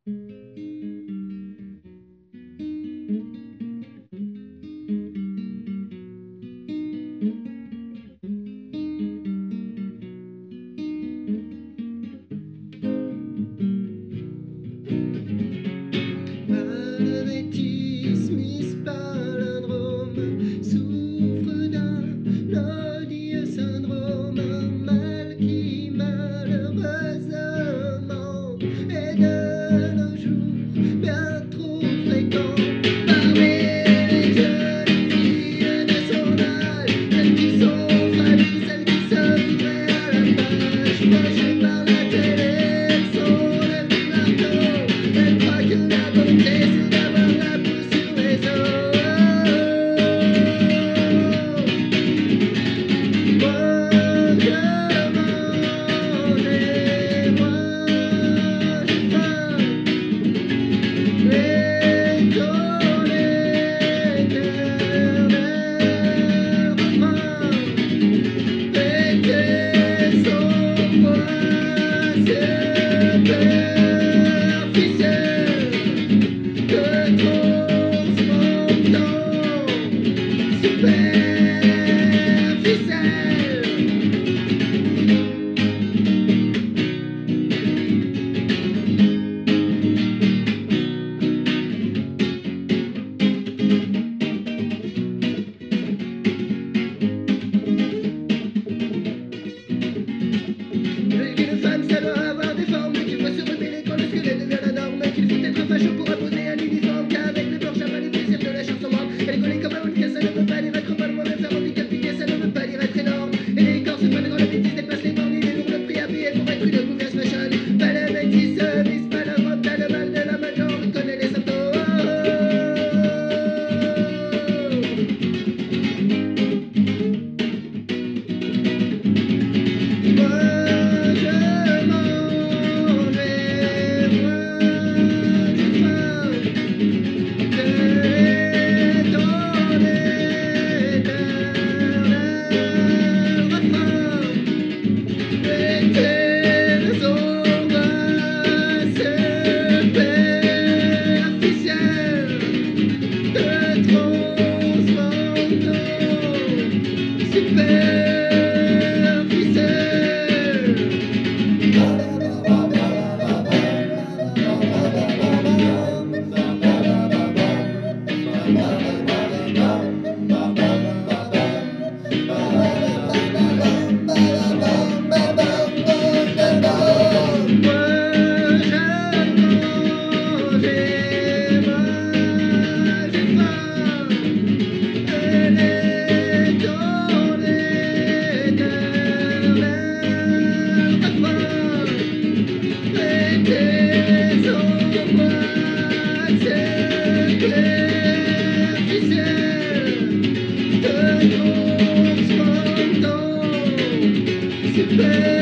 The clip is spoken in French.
Helvétismus palindrome souffre d'un odieux syndrome, un mal qui malheureusement est de nos jours bien trop fréquent. Parmi les jeunes filles de son âge, celles qui sont fragiles, celles qui se voudraient à la page, projetées par la télé, elles sont devenues marteaux. Elles croient que la beauté c'est d'avoir la peau sur les os. Moi je mange et moi j'ai faim. L'étonnel éternel refrain était son poids superficiel que transmontant Qu'une femme ça doit avoir des formes, qu'il faut se rebeller quand le squelette devient la norme, qu'il faut être facho pour imposer un uniforme, qu'avec le blanc pas les plaisirs de la chanson morte. Elle est collée comme un que ça ne veut pas dire être pas loin de faire handicap, piqué, ça ne veut pas dire être énorme. Et les corps se prennent quand la bêtise dépasse les bornes, il est lourd le prix à payer pour être une mauvaise fashion. Pas la bêtise, vise pas la robe, t'as le mal de la major, il connaît les symptômes. Super